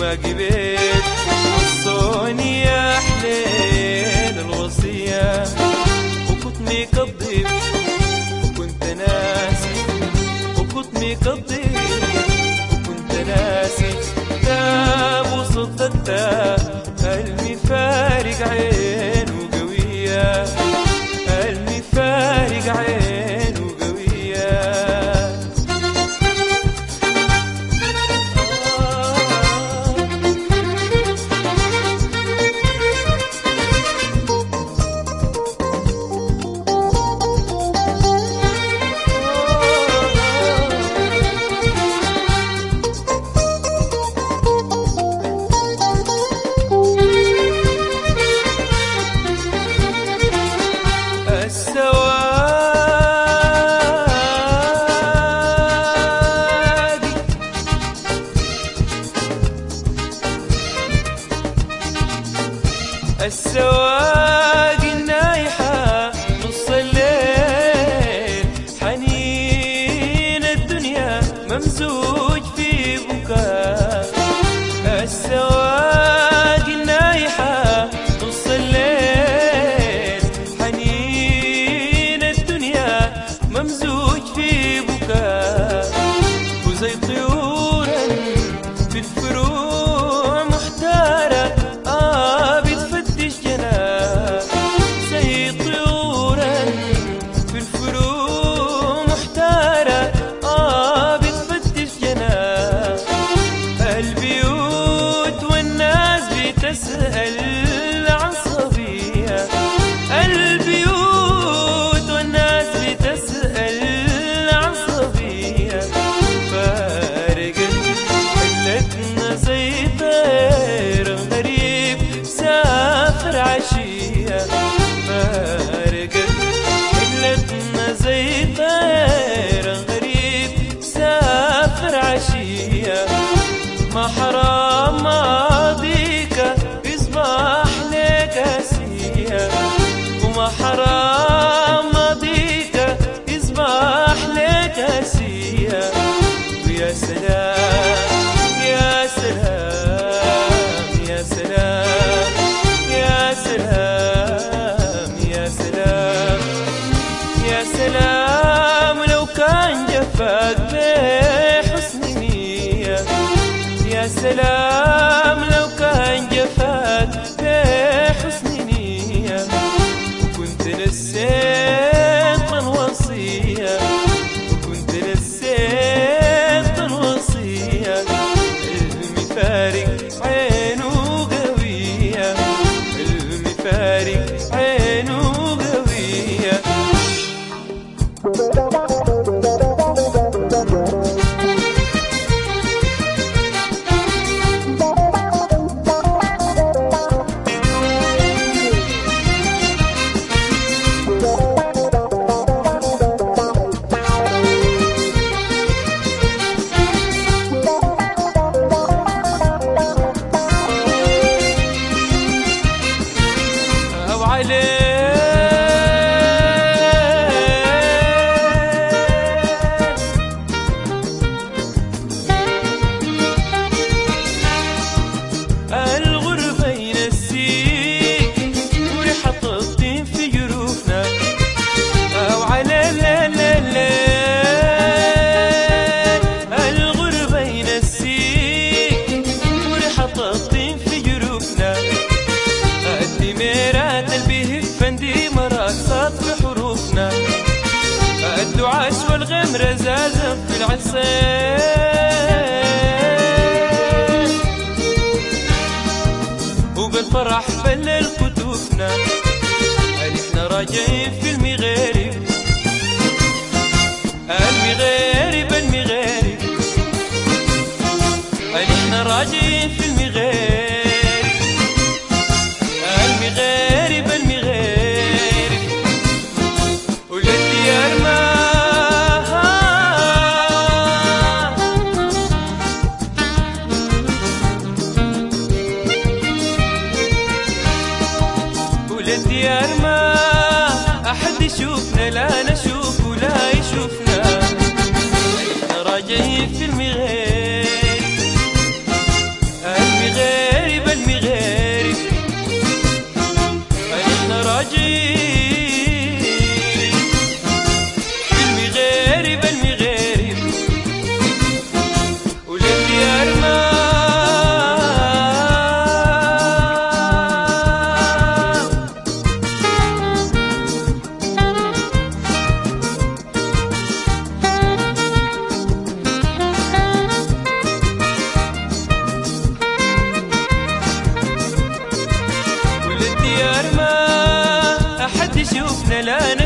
باقي بيت وصوني يا حليل الوصية وكنت مقضي وكنت ناسي وكنت مقضي وكنت ناسي تاب وصدقتها قلبي فارق عينه قوية قلبي فارق عينه قوية السواق النايحة نص الليل حنين الدنيا ممزوج في بكاء السواق النايحة نص الليل حنين الدنيا ممزوج في بكاء وزي طيورا في الفروع محتارة تسأل عن صبية البيوت والناس بتسأل عن صبية فارقت حلتنا زي طير غريب سافر عشية فارقت حلتنا زي طير غريب سافر عشية ما حرام ماضيك يصبح لك أسية وما حرام ماضيك يصبح لك أسية ويا سلام يا سلام يا سلام يا سلام يا سلام يا سلام لو كان جفاك بحسن نية يا سلام لو كان جفاك بحسن نية وكنت نسيت الوصية وكنت نسيت الوصية المفارق عينه قوية المفارق عينه قوية الغربة ينسيك وريحة الطين في جروفنا أو على الليل الغربة ينسيك وريحة الطين في جروفنا الدميرات البيه فندي مرقصات بحروفنا الدعاش والغمرة زازم في العصير وبالفرح بلل كتوفنا احنا راجعين في المغارب المغارب المغارب احنا راجعين في المغارب المغارب المغارب وللديار ما وللديار ما أحد يشوفنا لا نشوف ولا يشوفنا تشوفنا لا